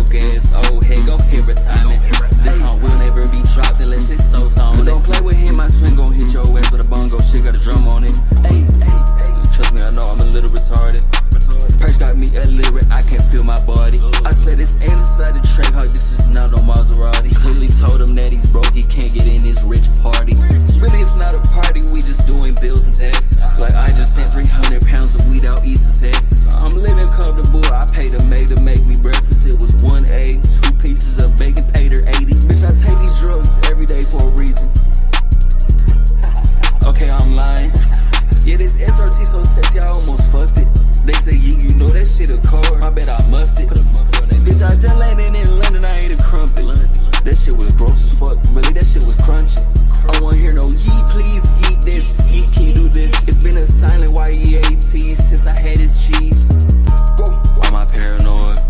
broke ass old head, go hit retirement. This song will never be dropped unless it's so song. Don't play with him, my twin gon' hit your ass with a bongo. Shit got a drum on it. Hey, trust me, I know I'm a little retarded. Perch got me illiterate, I can't feel my body. I said it's inside the track, how this is not no Maserati. Clearly told him that he's broke, he can't get in this rich party. Really, it's not a party, we just doing bills and taxes. Like I just sent 300 pounds of weed out east of Texas. I'm living comfortable, I paid a maid to make me breakfast. It was 1 egg, 2 pieces of bacon, paid her 80. Bitch, I take these drugs every day for a reason. Okay, I'm lying. Yeah, this SRT so sexy, I almost fucked it. They say, yeah, you know that shit a car. I bet I muffed it. Bitch, I just landed in London, I ate a crumpet. That shit was gross as fuck, really, that shit was crunchy. I don't wanna hear no yeet, please, eat this, yeet, can you do this? It's been a silent YEAT since I had his cheese. Go. Why am I paranoid?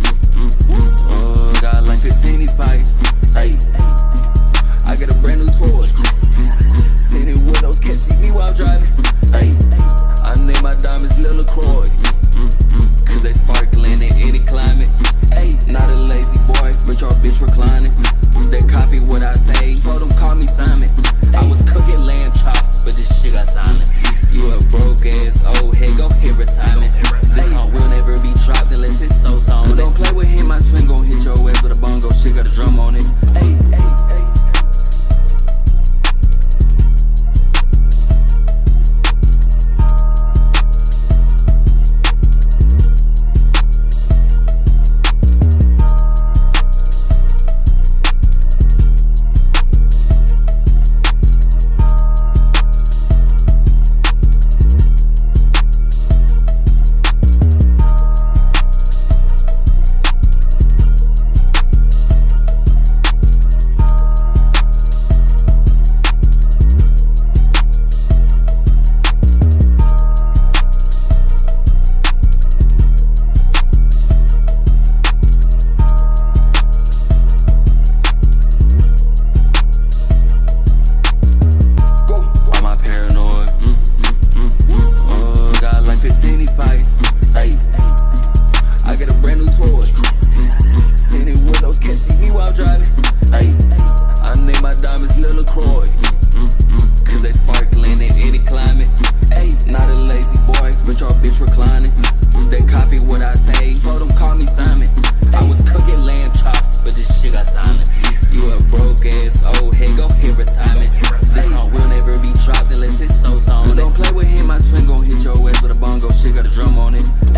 Got like 15 these pipes. Hey, I got a brand new toy. Tinted windows, can't see me while I'm driving. Hey, I name my diamonds Lil LaCroix, cause they sparkling in any climate. Hey, not a lazy boy, but your bitch reclining. They copy what I say, told them call me Simon. I was cooking lamb chops, but this shit got silent. You a broke ass old head, go hit retirement. This song will never be dropped unless it's so song. Don't play with him, my twin gon' hit your ass with a bongo. Shit got a drum on it. Hey, hey, hey. Hey, I got a brand new toy. Tinted windows, can't see me while I'm driving. Hey, I name my diamonds Lil LaCroix, cause they sparkling in any climate. Hey, not a lazy boy, but your bitch reclining. They copy what I say, told them call me Simon. I was cooking lamb chops, but this shit got silent. You a broke ass old head, go hit retirement. This song will never be dropped unless it's so song. Don't play with him, my twin gon' hit your ass with a bongo. Shit got a drum on it.